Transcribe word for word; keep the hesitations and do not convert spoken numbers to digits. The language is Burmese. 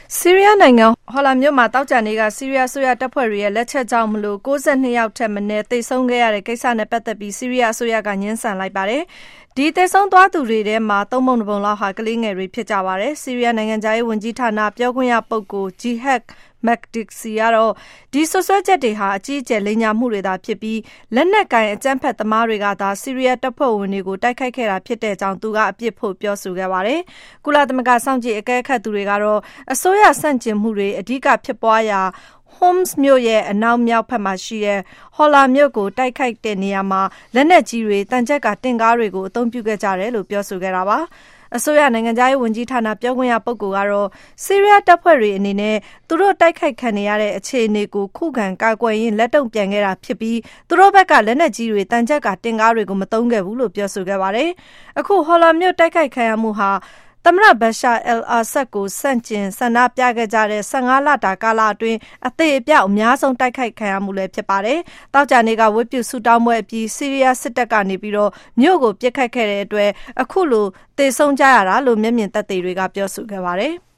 ဆီးရီးယားနိုင်ငံဟော်လာမြို့မှာတောက်ကြနေကဆီးရီးယားဆိုရတပ်ဖွဲ့တွေရဲ့လက်ချက်ကြောင့်မလို့၉၂ယောက်ထက်မနည်းသေဆုံးခဲ့ရတဲ့ကိစ္စနဲ့ပတ်သက်ပြီးဆီးရီးယားအစိုးရကညှင်းဆန်လိုက်ပါတယ်။ဒီသေဆုံးသွားသူတွေထဲမှာသုံးပုံတစ်ပုံလောက်ဟာကလေးငယ်တွေဖြစ်ကြပါတယ်။ဆီးရီးယားနိုင်ငံသားရေးဝန်ကြီးဌာနပြောခွင့်ရပုဂ္ဂိုလ် Jihad Makdisi ကတော့ဒီဆွဆွဲချက်တွေဟာအကြီးအကျယ်လိမ်ညာမှုတွေသာဖြစ်ပြီးလက်နက်ကိုင်အကြမ်းဖက်သမားတွေကသာဆီးရီးယားတပ်ဖွဲ့ဝင်တွေကိုတိုက်ခိုက်ခဲ့တာဖြစ်တဲ့ကြောင်းသူကအပြစ်ဖို့ပြောဆိုခဲ့ပါတယ်။ကုလသမဂ္ဂစောင့်ကြည့်အကဲခတ်သူတွေကတော့အစိုးရဆန့်ကျင်မှုတွေအဓိကဖြစ်ပွားရာ Homs မြို့ရဲ့အနောက်မြောက်ဘက်မှာရှိတဲ့ဟော်လာမြို့ကိုတိုက်ခိုက်တဲ့နေရာမှာလက်နက်ကြီးတွေတန်ကြပ်ကတင်ကားတွေကိုအသုံးပြုခဲ့ကြတယ်လို့ပြောဆိုခဲ့တာပါ။အစိုးရနိုင်ငံသားရေးဝန်ကြီးဌာနပြောခွင့်ရပုဂ္ဂိုလ်ကတော့ဆီးရီးယားတပ်ဖွဲ့တွေအနေနဲ့သူတို့တိုက်ခိုက်ခံနေရတဲ့အခြေအနေကိုခုခံကာကွယ်ရင်းလက်တုံ့ပြန်ခဲ့တာဖြစ်ပြီးသူတို့ဘက်ကလက်နက်ကြီးတွေတန်ကြပ်ကတင်ကားတွေကိုမသုံးခဲ့ဘူးလို့ပြောဆိုခဲ့ပါတယ်။အခုဟော်လာမြို့တိုက်ခိုက်ခံရမှုဟာသမ္မတဘရှာအယ်အာဆတ်ကိုဆန့်ကျင်ဆန္ဒပြခဲ့ကြတဲ့၁၅လတာကာလအတွင်းအသေးအပြောက်အများဆုံးတိုက်ခိုက်ခံရမှုလည်းဖြစ်ပါတယ်။တောက်ကြနေကဝတ်ပြုဆုတောင်းပွဲအပြီးဆီးရီးယားစစ်တပ်ကနေပြီးတော့မြို့ကိုပစ်ခတ်ခဲ့တဲ့အတွက်အခုလိုသေဆုံးကြရတာလို့မျက်မြင်သက်သေတွေကပြောဆိုခဲ့ပါတယ်။